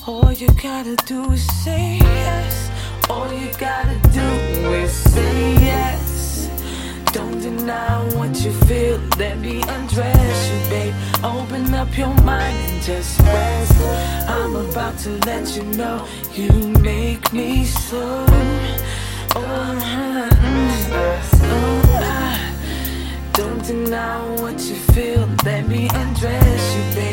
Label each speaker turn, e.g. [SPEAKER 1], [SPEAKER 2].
[SPEAKER 1] All you gotta do is say yes. All you gotta do is say yes. Don't deny what you feel. Let me undress you, babe. Open up your mind and just rest. I'm about to let you know you make me so. Don't deny what you feel. Let me undress you, babe.